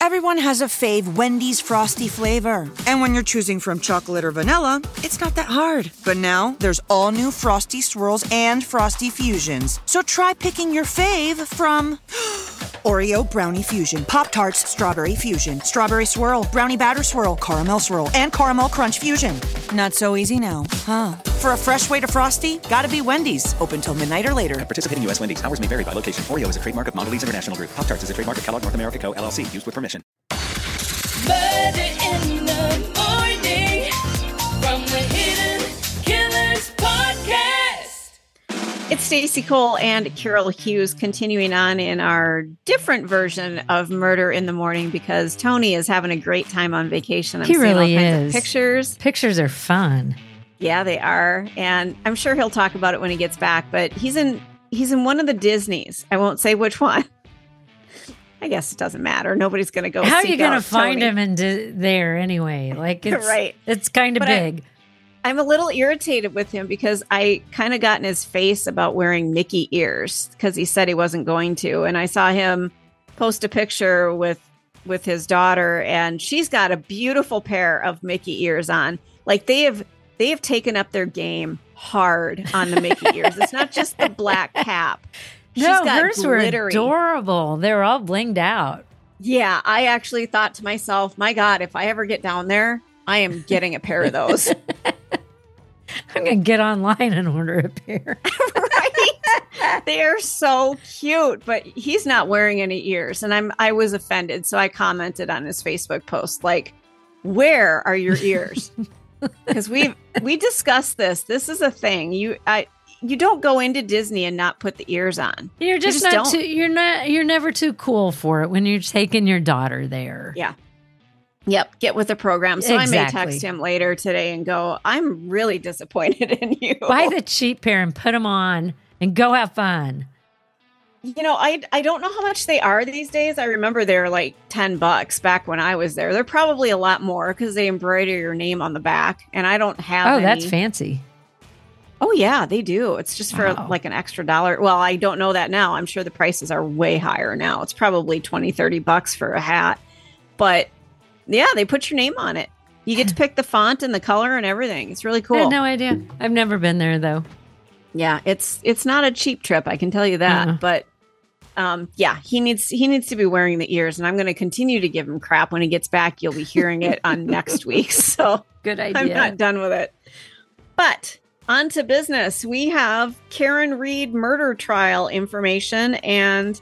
Everyone has a fave Wendy's Frosty flavor. And when you're choosing from chocolate or vanilla, it's not that hard. But now, there's all new Frosty Swirls and Frosty Fusions. So try picking your fave from Oreo Brownie Fusion, Pop-Tarts Strawberry Fusion, Strawberry Swirl, Brownie Batter Swirl, Caramel Swirl, and Caramel Crunch Fusion. Not so easy now, huh? For a fresh way to Frosty, gotta be Wendy's. Open till midnight or later. At participating U.S. Wendy's, hours may vary by location. Oreo is a trademark of Mondelez International Group. Pop-Tarts is a trademark of Kellogg North America Co., LLC. Used with permission. Murder in the Morning from the Hidden Killers Podcast. It's Stacey Cole and Carol Hughes continuing on in our different version of Murder in the Morning because Tony is having a great time on vacation. He really seeing all kinds is. of pictures. Pictures are fun. Yeah, they are. And I'm sure he'll talk about it when he gets back, but he's in one of the Disneys. I won't say which one. I guess it doesn't matter. Nobody's going to go. How are you going to find him there anyway? Like, it's, right. It's kind of big. I'm a little irritated with him because I kind of got in his face about wearing Mickey ears because he said he wasn't going to. And I saw him post a picture with his daughter, and she's got a beautiful pair of Mickey ears on. Like they have taken up their game hard on the Mickey ears. It's not just the black cap. She's got hers glittery. Were adorable. They're all blinged out. Yeah, I actually thought to myself, my God, if I ever get down there, I am getting a pair of those. I'm going to get online and order a pair. Right? They are so cute, but he's not wearing any ears. And I was offended. So I commented on his Facebook post, like, where are your ears? Because we discussed this. This is a thing. You don't go into Disney and not put the ears on. You're just not don't. You're never too cool for it when you're taking your daughter there. Yeah. Yep. Get with the program. So Exactly. I may text him later today and go, I'm really disappointed in you. Buy the cheap pair and put them on and go have fun. You know, I don't know how much they are these days. I remember they're like $10 back when I was there. They're probably a lot more because they embroider your name on the back. And I don't have any. That's fancy. Oh, yeah, they do. It's just for like an extra $1. Well, I don't know that now. I'm sure the prices are way higher now. It's probably $20-$30 for a hat. But yeah, they put your name on it. You get to pick the font and the color and everything. It's really cool. I had no idea. I've never been there, though. Yeah, it's not a cheap trip. I can tell you that. But yeah, he needs to be wearing the ears. And I'm going to continue to give him crap when he gets back. You'll be hearing it on next week. So good idea. I'm not done with it. But on to business. We have Karen Read murder trial information, and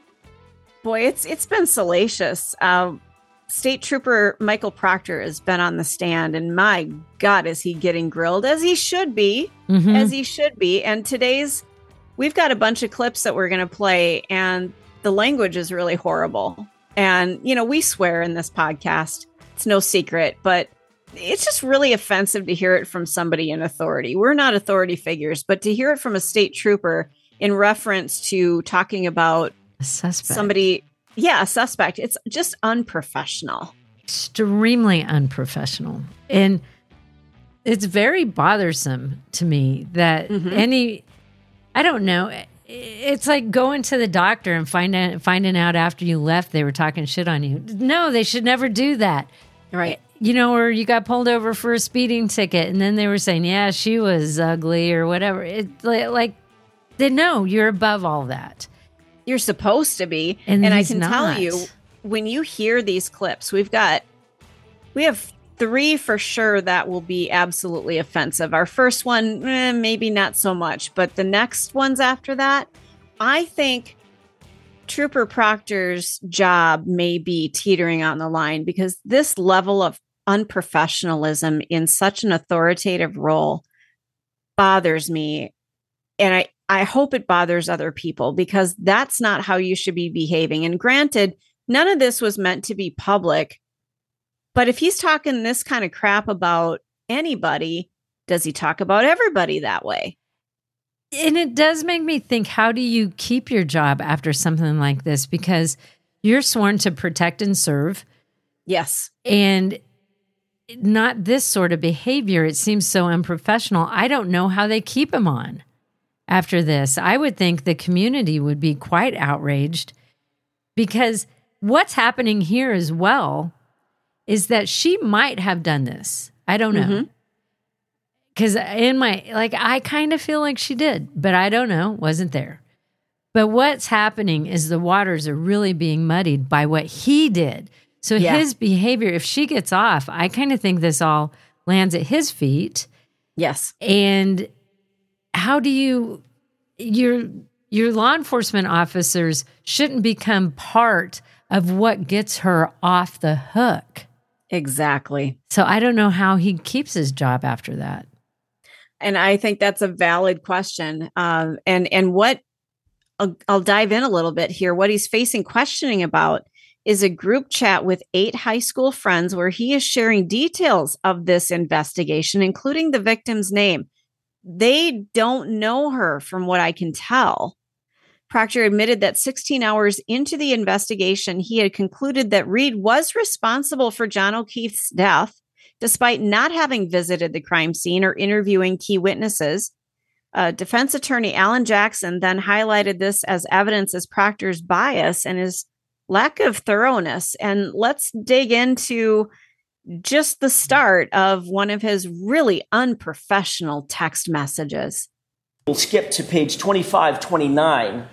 boy, it's been salacious. State Trooper Michael Proctor has been on the stand, and my God, is he getting grilled as he should be, as he should be. And we've got a bunch of clips that we're going to play, and the language is really horrible. And, you know, we swear in this podcast. It's no secret, but it's just really offensive to hear it from somebody in authority. We're not authority figures, but to hear it from a state trooper in reference to talking about a suspect. A suspect. It's just unprofessional. Extremely unprofessional. And it's very bothersome to me that I don't know. It's like going to the doctor and finding out after you left they were talking shit on you. No, they should never do that. Right. You know, or you got pulled over for a speeding ticket and then they were saying, yeah, she was ugly or whatever. It's like, they know you're above all that. You're supposed to be. And I can tell you, when you hear these clips, we have 3 for sure that will be absolutely offensive. Our first one, maybe not so much, but the next ones after that, I think Trooper Proctor's job may be teetering on the line because this level of unprofessionalism in such an authoritative role bothers me. And I hope it bothers other people because that's not how you should be behaving. And granted, none of this was meant to be public. But if he's talking this kind of crap about anybody, does he talk about everybody that way? And it does make me think, how do you keep your job after something like this? Because you're sworn to protect and serve. Yes. And not this sort of behavior. It seems so unprofessional. I don't know how they keep him on after this. I would think the community would be quite outraged because what's happening here as well is that she might have done this. I don't know. Because I kind of feel like she did, but I don't know. Wasn't there. But what's happening is the waters are really being muddied by what he did. So his behavior, if she gets off, I kind of think this all lands at his feet. Yes. And how do your law enforcement officers shouldn't become part of what gets her off the hook. Exactly. So I don't know how he keeps his job after that. And I think that's a valid question. And what I'll dive in a little bit here. What he's facing questioning about is a group chat with 8 high school friends where he is sharing details of this investigation, including the victim's name. They don't know her from what I can tell. Proctor admitted that 16 hours into the investigation, he had concluded that Reed was responsible for John O'Keefe's death, despite not having visited the crime scene or interviewing key witnesses. Defense attorney Alan Jackson then highlighted this as evidence as Proctor's bias and his lack of thoroughness. And let's dig into just the start of one of his really unprofessional text messages. We'll skip to page 2529.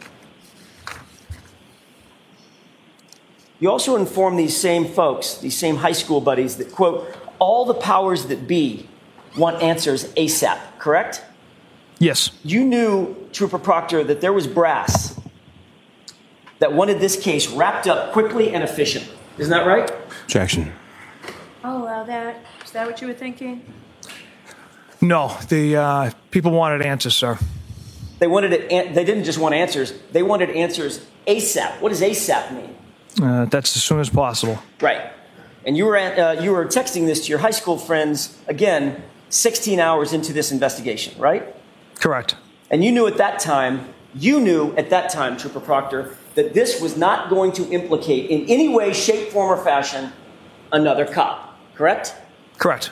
You also inform these same folks, these same high school buddies, that, quote, all the powers that be want answers ASAP, correct? Yes. You knew, Trooper Proctor, that there was brass that wanted this case wrapped up quickly and efficiently. Isn't that right? Objection. I'll allow that. Is that what you were thinking? No, the people wanted answers, sir. They wanted it. They didn't just want answers. They wanted answers ASAP. What does ASAP mean? That's as soon as possible. Right. And you were texting this to your high school friends, again, 16 hours into this investigation, right? Correct. And you knew at that time, Trooper Proctor, that this was not going to implicate in any way, shape, form, or fashion another cop, correct? Correct.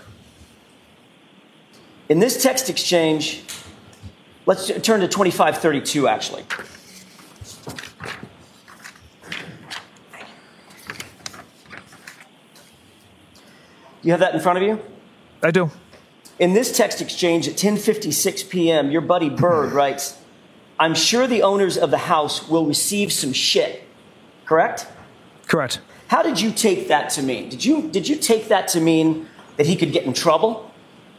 In this text exchange, let's turn to 2532, actually. You have that in front of you? I do. In this text exchange at 10:56 p.m., your buddy Bird writes, I'm sure the owners of the house will receive some shit, correct? Correct. How did you take that to mean? Did you take that to mean that he could get in trouble?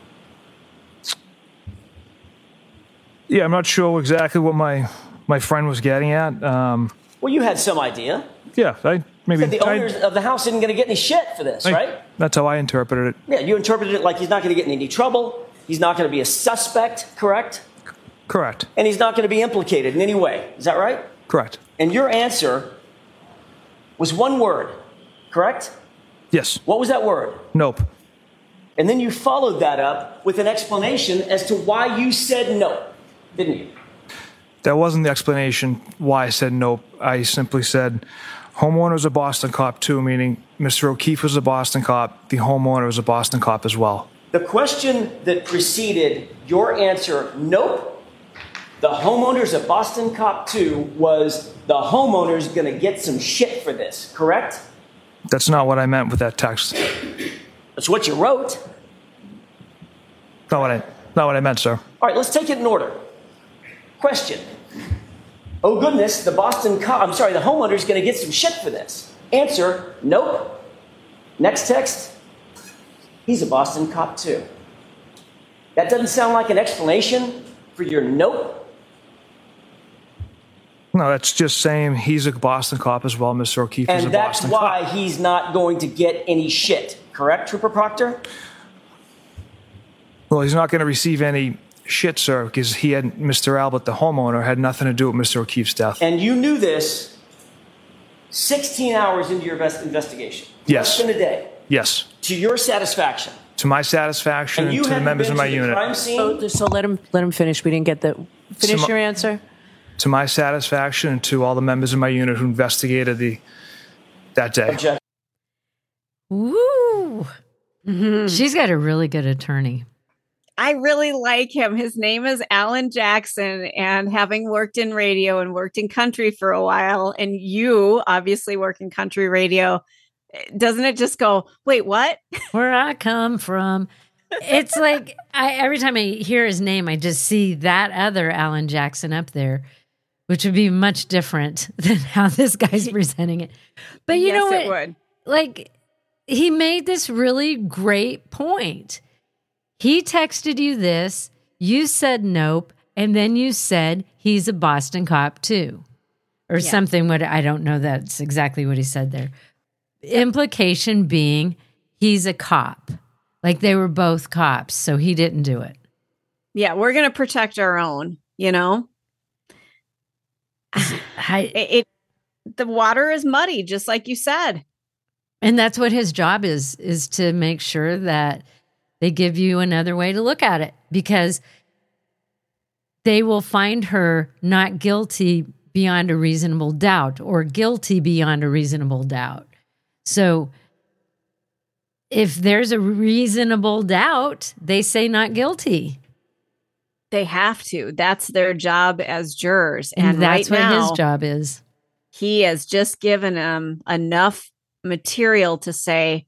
Yeah, I'm not sure exactly what my friend was getting at. Well, you had some idea. Yeah, the owners of the house isn't going to get any shit for this, right? That's how I interpreted it. Yeah, you interpreted it like he's not going to get in any trouble. He's not going to be a suspect, correct? Correct. And he's not going to be implicated in any way. Is that right? Correct. And your answer was one word, correct? Yes. What was that word? Nope. And then you followed that up with an explanation as to why you said no, didn't you? That wasn't the explanation why I said nope. I simply said homeowner is a Boston cop too, meaning Mr. O'Keefe was a Boston cop. The homeowner was a Boston cop as well. The question that preceded your answer, nope, the homeowner's a Boston cop too, was the homeowner's going to get some shit for this, correct? That's not what I meant with that text. That's what you wrote. Not what I meant, sir. All right, let's take it in order. Question. Oh goodness, the homeowner's going to get some shit for this. Answer, nope. Next text, he's a Boston cop too. That doesn't sound like an explanation for your nope. No, that's just saying he's a Boston cop as well. Mr. O'Keefe is a Boston cop. And that's why he's not going to get any shit, correct, Trooper Proctor? Well, he's not going to receive any shit, sir, because Mr. Albert, the homeowner, had nothing to do with Mr. O'Keefe's death. And you knew this 16 hours into your investigation? Yes. Less than a day? Yes. To your satisfaction? To my satisfaction and to the members of my unit. Crime scene? So let him finish. We didn't get the... Finish your answer. To my satisfaction and to all the members of my unit who investigated that day. Object. Woo! Mm-hmm. She's got a really good attorney. I really like him. His name is Alan Jackson, and having worked in radio and worked in country for a while, and you obviously work in country radio, doesn't it just go, wait, what? Where I come from. It's like every time I hear his name, I just see that other Alan Jackson up there, which would be much different than how this guy's presenting it. But you know what? It would. Like, he made this really great point. He texted you this, you said nope, and then you said he's a Boston cop too. Or something, what I don't know that's exactly what he said there. Implication being he's a cop. Like they were both cops, so he didn't do it. Yeah, we're going to protect our own, you know? The water is muddy, just like you said. And that's what his job is to make sure that they give you another way to look at it, because they will find her not guilty beyond a reasonable doubt or guilty beyond a reasonable doubt. So if there's a reasonable doubt, they say not guilty. They have to. That's their job as jurors. And that's what his job is. He has just given them enough material to say,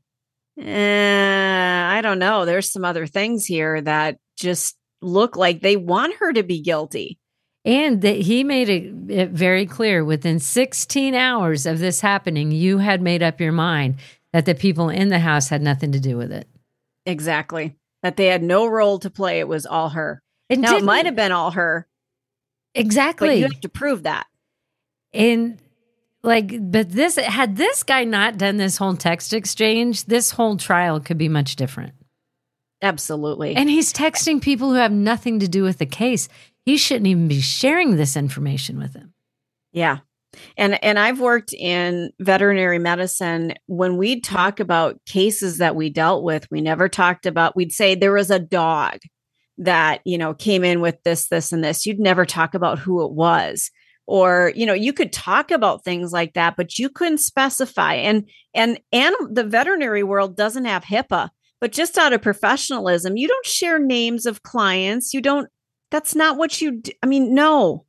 I don't know. There's some other things here that just look like they want her to be guilty. And that he made it very clear within 16 hours of this happening, you had made up your mind that the people in the house had nothing to do with it. Exactly. That they had no role to play. It was all her. Now, it might have been all her. Exactly. But you have to prove that. And but had this guy not done this whole text exchange, this whole trial could be much different. Absolutely. And he's texting people who have nothing to do with the case. He shouldn't even be sharing this information with them. Yeah. And I've worked in veterinary medicine. When we'd talk about cases that we dealt with, we never talked about, we'd say there was a dog that, came in with this, and this. You'd never talk about who it was. Or, you could talk about things like that, but you couldn't specify. And the veterinary world doesn't have HIPAA, but just out of professionalism, you don't share names of clients. That's not what you do. I mean, no.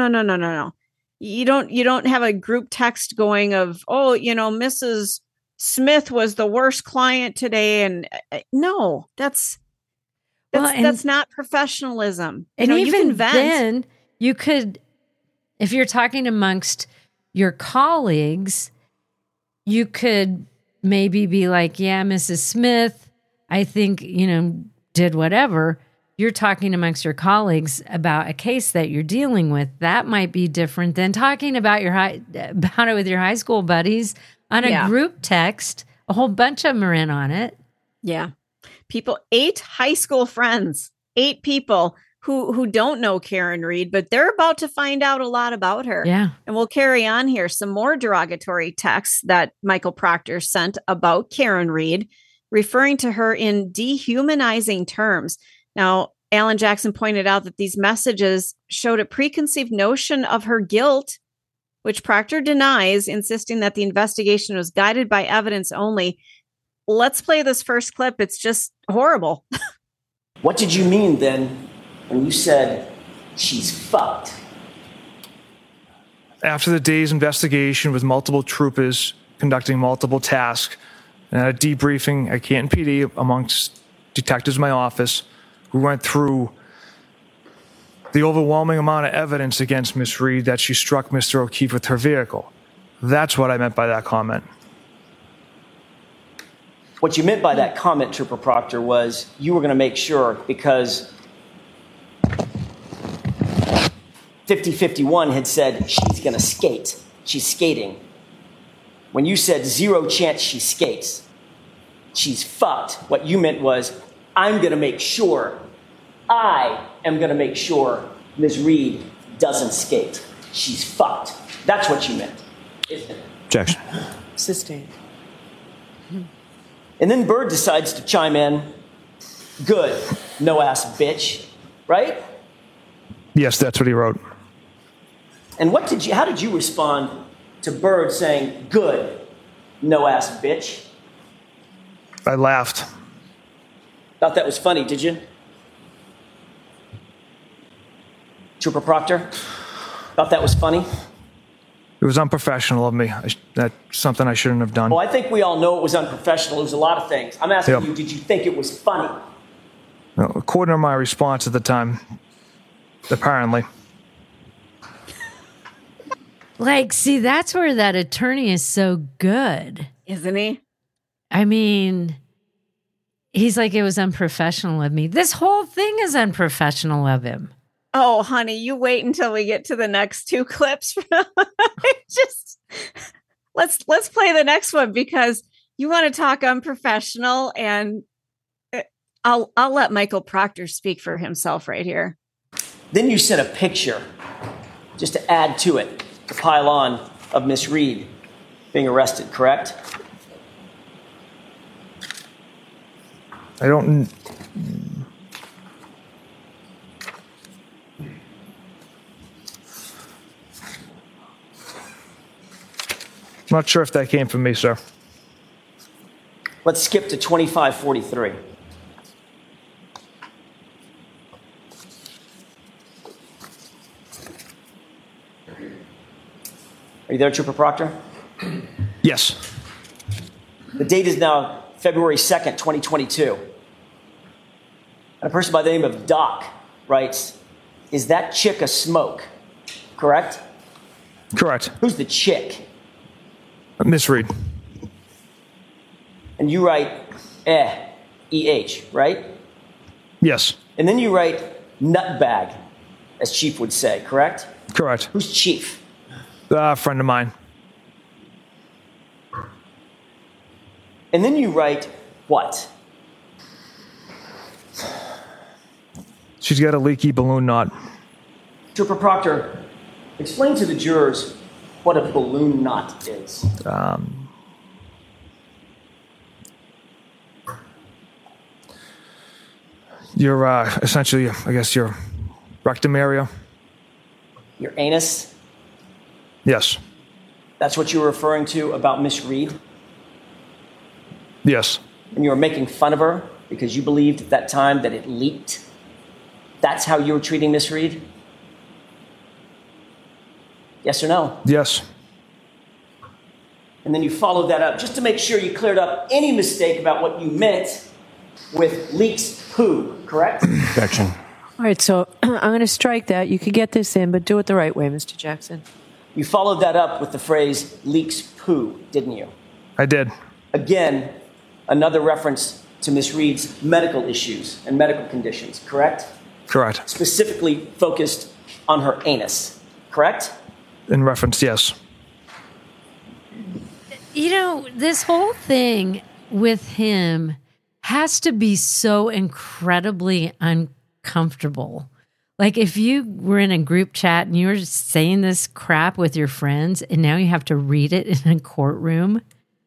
You don't have a group text going of, Mrs. Smith was the worst client today. And no, that's not professionalism. And even then you could, if you're talking amongst your colleagues, you could maybe be like, yeah, Mrs. Smith, I think, did whatever. You're talking amongst your colleagues about a case that you're dealing with. That might be different than talking about about it with your high school buddies on a group text. A whole bunch of them are in on it. Yeah. 8 high school friends, 8 people who don't know Karen Read, but they're about to find out a lot about her. Yeah. And we'll carry on here. Some more derogatory texts that Michael Proctor sent about Karen Read, referring to her in dehumanizing terms. Now, Alan Jackson pointed out that these messages showed a preconceived notion of her guilt, which Proctor denies, insisting that the investigation was guided by evidence only. Let's play this first clip. It's just horrible. What did you mean then when you said she's fucked? After the day's investigation with multiple troopers conducting multiple tasks and a debriefing at Canton PD amongst detectives in my office, we went through the overwhelming amount of evidence against Miss Read that she struck Mr. O'Keefe with her vehicle. That's what I meant by that comment. What you meant by that comment, Trooper Proctor, was you were going to make sure, because 5051 had said she's going to skate. She's skating. When you said 0 chance she skates, she's fucked, what you meant was, I am going to make sure Ms. Read doesn't skate. She's fucked. That's what you meant, isn't it? Objection. Sustained. And then Bird decides to chime in. Good, no ass bitch, right? Yes, that's what he wrote. And how did you respond to Bird saying, good, no ass bitch? I laughed. Thought that was funny, did you? Trooper Proctor? Thought that was funny? It was unprofessional of me. That's something I shouldn't have done. Well, I think we all know it was unprofessional. It was a lot of things. I'm asking you, did you think it was funny? No, according to my response at the time, apparently. Like, see, that's where that attorney is so good. Isn't he? I mean, he's like, it was unprofessional of me. This whole thing is unprofessional of him. Oh, honey, you wait until we get to the next two clips. Just let's play the next one because you want to talk unprofessional, and I'll let Michael Proctor speak for himself right here. Then you sent a picture just to add to it, to pile on, of Miss Reed being arrested, correct? I don't... I'm not sure if that came from me, sir. Let's skip to 2543. Are you there, Trooper Proctor? Yes. The date is now February 2nd, 2022. And a person by the name of Doc writes, "Is that chick a smoke?" Correct? Correct. Who's the chick? Miss Reed. And you write E-H, right? Yes. And then you write nutbag, as Chief would say, correct? Correct. Who's Chief? A friend of mine. And then you write what? She's got a leaky balloon knot. Trooper Proctor, explain to the jurors what a balloon knot is. Your, essentially, I guess, your rectum area. Your anus? Yes. That's what you were referring to about Miss Reed? Yes. And you were making fun of her because you believed at that time that it leaked? That's how you were treating Miss Reed? Yes or no? Yes. And then you followed that up just to make sure you cleared up any mistake about what you meant with leaks poo, correct? Objection. All right, so I'm going to strike that. You could get this in, but do it the right way, Mr. Jackson. You followed that up with the phrase leaks poo, didn't you? I did. Again, another reference to Miss Reed's medical issues and medical conditions, correct? Correct. Specifically focused on her anus, correct? In reference, yes. You know, this whole thing with him has to be so incredibly uncomfortable. Like if you were in a group chat and you were saying this crap with your friends and now you have to read it in a courtroom.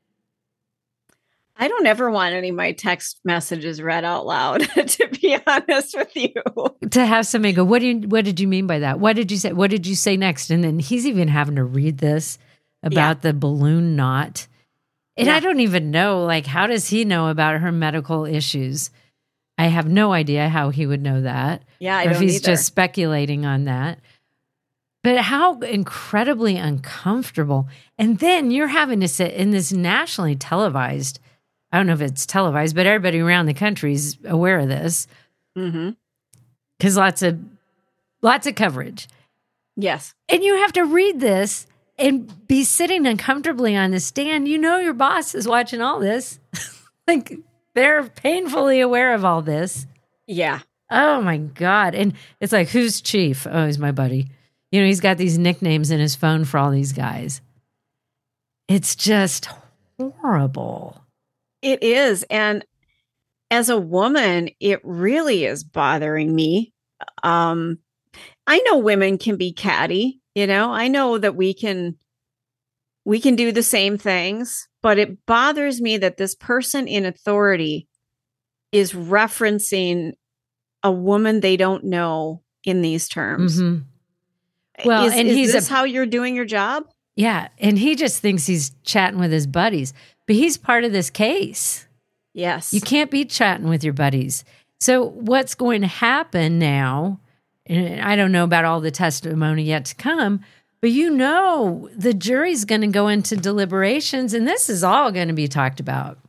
I don't ever want any of my text messages read out loud, to be honest with you. To have somebody go, what did you mean by that? What did you say? What did you say next? And then he's even having to read this about the balloon knot. And I don't even know, like, how does he know about her medical issues? I have no idea how he would know that. Yeah, I or don't if he's either. just speculating on that. But how incredibly uncomfortable. And then you're having to sit in this nationally televised, I don't know if it's televised, but everybody around the country is aware of this. Mm-hmm. Because lots of coverage. Yes. And you have to read this and be sitting uncomfortably on the stand. You know your boss is watching all this. Like, they're painfully aware of all this. Yeah. Oh, my God. And it's like, who's Chief? Oh, he's my buddy. You know, he's got these nicknames in his phone for all these guys. It's just horrible. It is. And as a woman, it really is bothering me. I know women can be catty, you know, I know that we can do the same things, but it bothers me that this person in authority is referencing a woman they don't know in these terms. Mm-hmm. Well, is this how you're doing your job? Yeah. And he just thinks he's chatting with his buddies, but he's part of this case. Yes. You can't be chatting with your buddies. So what's going to happen now and I don't know about all the testimony yet to come, but the jury's going to go into deliberations, and this is all going to be talked about.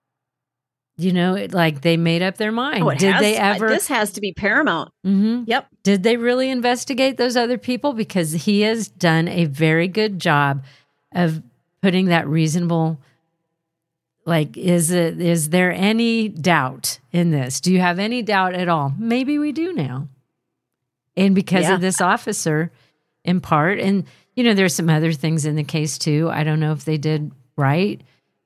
Like they made up their mind. This has to be paramount. Mm-hmm. Yep. Did they really investigate those other people? Because he has done a very good job of putting that reasonable, like, is there any doubt in this? Do you have any doubt at all? Maybe we do now. And because of this officer, in part, and, there's some other things in the case too. I don't know if they did right.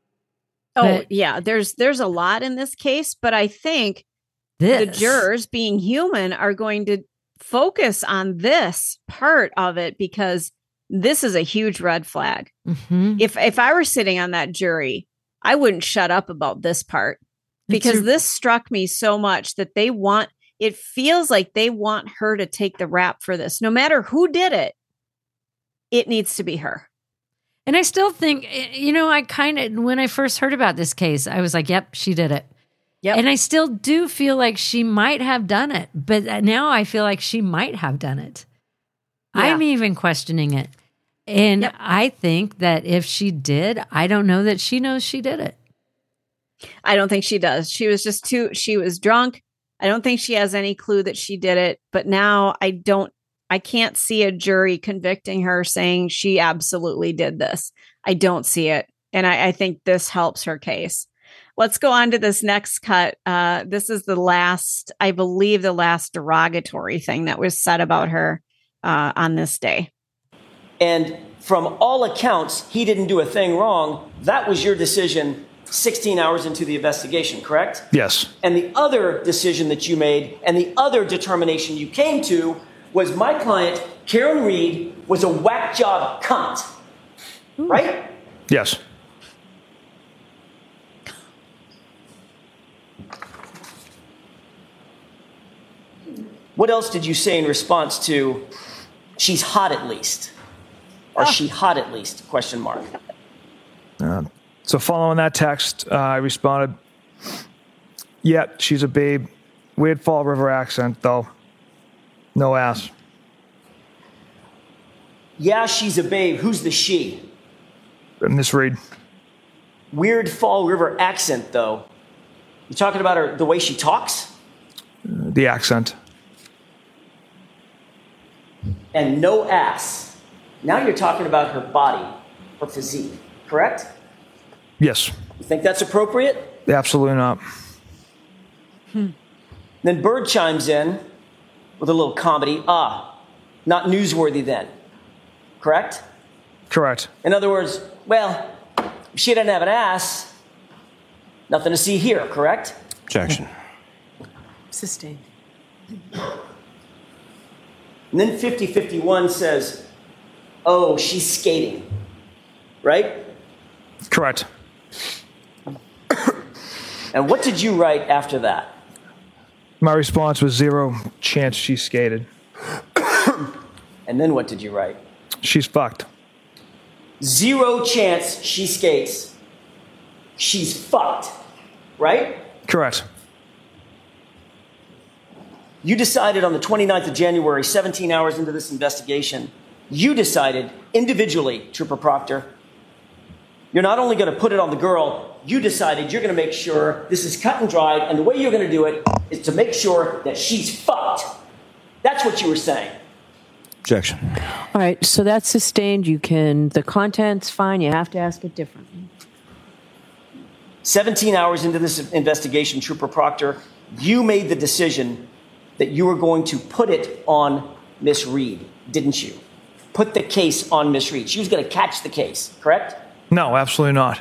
There's a lot in this case, but I think the jurors, being human, are going to focus on this part of it because this is a huge red flag. Mm-hmm. If I were sitting on that jury, I wouldn't shut up about this part because this struck me so much that it feels like they want her to take the rap for this. No matter who did it, it needs to be her. And I still think, when I first heard about this case, I was like, yep, she did it. Yep. And I still do feel like she might have done it. But now I feel like she might have done it. Yeah. I'm even questioning it. And I think that if she did, I don't know that she knows she did it. I don't think she does. She was she was drunk. I don't think she has any clue that she did it. But now I can't see a jury convicting her saying she absolutely did this. I don't see it. And I think this helps her case. Let's go on to this next cut. This is the last derogatory thing that was said about her on this day. And from all accounts, he didn't do a thing wrong. That was your decision 16 hours into the investigation, correct? Yes. And the other decision that you made and the other determination you came to was my client, Karen Reed, was a whack job cunt. Right? Yes. What else did you say in response to she's hot at least? Or she hot at least? Question mark. So following that text, I responded, yeah, she's a babe. Weird Fall River accent, though. No ass. Yeah, she's a babe. Who's the she? Miss Reed. Weird Fall River accent, though. You talking about her, the way she talks? The accent. And no ass. Now you're talking about her body, her physique, correct? Yes. You think that's appropriate? Absolutely not. Then Bird chimes in with a little comedy. Not newsworthy then. Correct? Correct. In other words, well, if she didn't have an ass, nothing to see here, correct? Objection. Sustained. And then 5051 says, oh, she's skating. Right? Correct. And what did you write after that? My response was 0 chance she skated. And then what did you write? She's fucked. 0 chance she skates. She's fucked. Right? Correct. You decided on the 29th of January, 17 hours into this investigation, you decided individually, Trooper Proctor, you're not only going to put it on the girl, you decided you're going to make sure this is cut and dried, and the way you're going to do it is to make sure that she's fucked. That's what you were saying. Objection. All right, so that's sustained. The content's fine. You have to ask it differently. 17 hours into this investigation, Trooper Proctor, you made the decision that you were going to put it on Miss Reed, didn't you? Put the case on Miss Reed. She was going to catch the case, correct? No, absolutely not.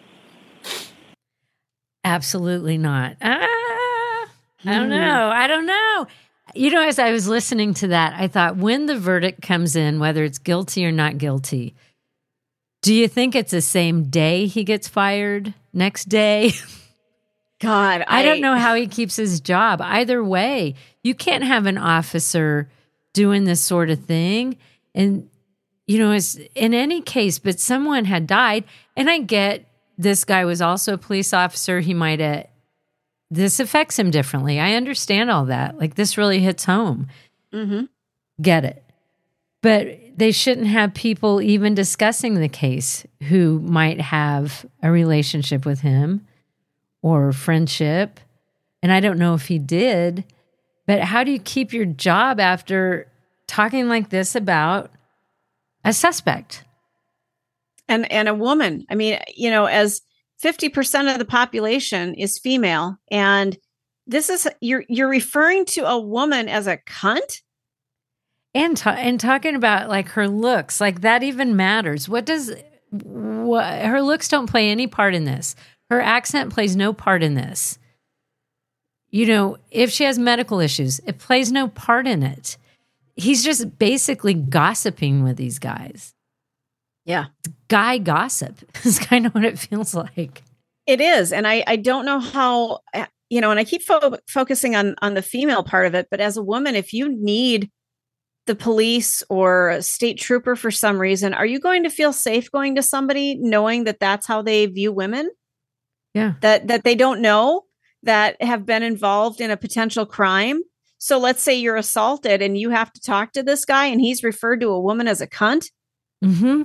Absolutely not. I don't know. As I was listening to that, I thought when the verdict comes in, whether it's guilty or not guilty, do you think it's the same day he gets fired? Next day? God, I don't know how he keeps his job. Either way, you can't have an officer doing this sort of thing. And, it's in any case, but someone had died. And I get this guy was also a police officer. He might have, this affects him differently. I understand all that. Like, this really hits home. Mm-hmm. Get it. But they shouldn't have people even discussing the case who might have a relationship with him or friendship. And I don't know if he did, but how do you keep your job after talking like this about a suspect? And a woman. I mean, you know, as 50% of the population is female, and this is you're referring to a woman as a cunt? And talking about like her looks, like that even matters. What her looks don't play any part in this. Her accent plays no part in this. You know, if she has medical issues, it plays no part in it. He's just basically gossiping with these guys. Yeah. It's guy gossip is kind of what it feels like. It is. And I don't know how, you know, and I keep focusing on the female part of it, but as a woman, if you need the police or a state trooper for some reason, are you going to feel safe going to somebody knowing that that's how they view women? Yeah. That they don't know, that have been involved in a potential crime. So let's say you're assaulted and you have to talk to this guy and he's referred to a woman as a cunt. Mm-hmm.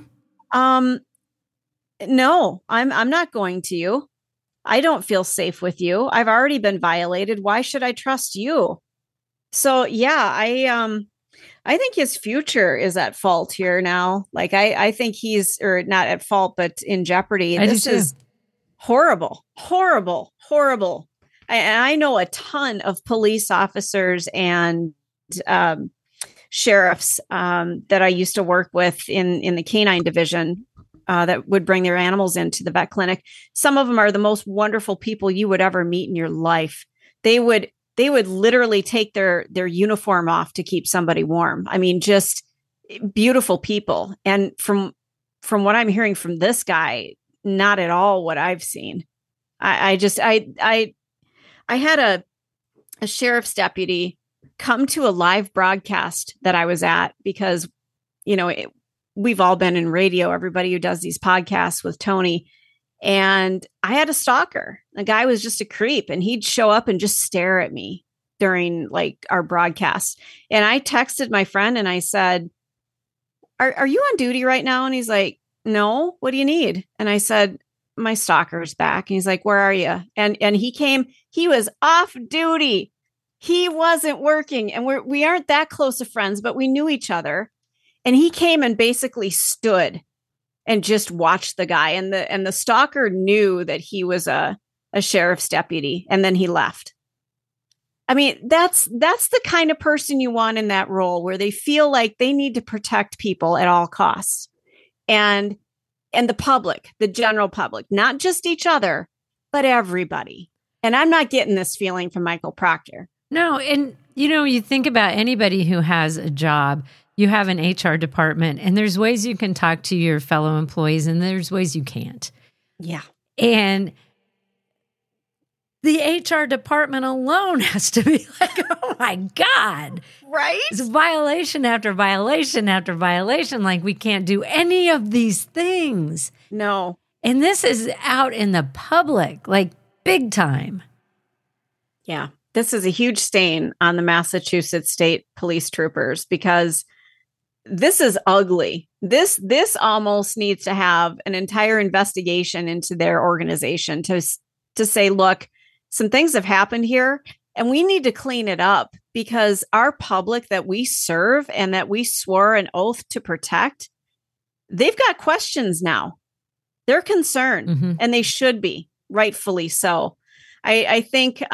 No, I'm not going to you. I don't feel safe with you. I've already been violated. Why should I trust you? So yeah, I think his future is at fault here now. Like I think he's, or not at fault, but in jeopardy. This is horrible, horrible, horrible. I know a ton of police officers and sheriffs that I used to work with in the canine division that would bring their animals into the vet clinic. Some of them are the most wonderful people you would ever meet in your life. They would literally take their uniform off to keep somebody warm. I mean, just beautiful people. And from what I'm hearing from this guy, not at all what I've seen. I had a sheriff's deputy come to a live broadcast that I was at because, you know, we've all been in radio, everybody who does these podcasts with Tony. And I had a stalker. The guy was just a creep, and he'd show up and just stare at me during like our broadcast. And I texted my friend and I said, are you on duty right now? And he's like, no, what do you need? And I said, my stalker's back. And he's like, where are you? And he was off duty. He wasn't working. And we aren't that close of friends, but we knew each other. And he came and basically stood and just watched the guy. And the stalker knew that he was a sheriff's deputy. And then he left. I mean, that's the kind of person you want in that role, where they feel like they need to protect people at all costs. And the public, the general public, not just each other, but everybody. And I'm not getting this feeling from Michael Proctor. No. And, you know, you think about anybody who has a job, you have an HR department, and there's ways you can talk to your fellow employees and there's ways you can't. Yeah. And the HR department alone has to be like, oh my God. Right? It's violation after violation after violation. Like, we can't do any of these things. No. And this is out in the public, like big time. Yeah. This is a huge stain on the Massachusetts State Police troopers, because this is ugly. This almost needs to have an entire investigation into their organization to say, look, some things have happened here and we need to clean it up, because our public that we serve and that we swore an oath to protect, they've got questions now. They're concerned, and they should be, rightfully so. I think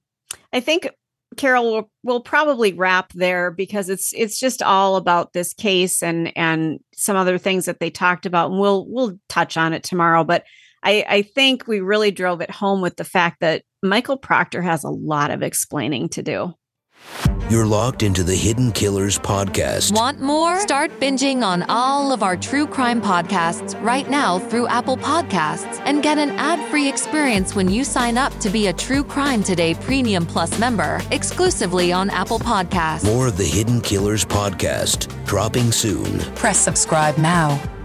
Carol will probably wrap there, because it's just all about this case and some other things that they talked about. And we'll touch on it tomorrow. But I think we really drove it home with the fact that Michael Proctor has a lot of explaining to do. You're locked into the Hidden Killers podcast. Want more? Start binging on all of our true crime podcasts right now through Apple Podcasts, and get an ad-free experience when you sign up to be a True Crime Today Premium Plus member, exclusively on Apple Podcasts. More of the Hidden Killers podcast, dropping soon. Press subscribe now.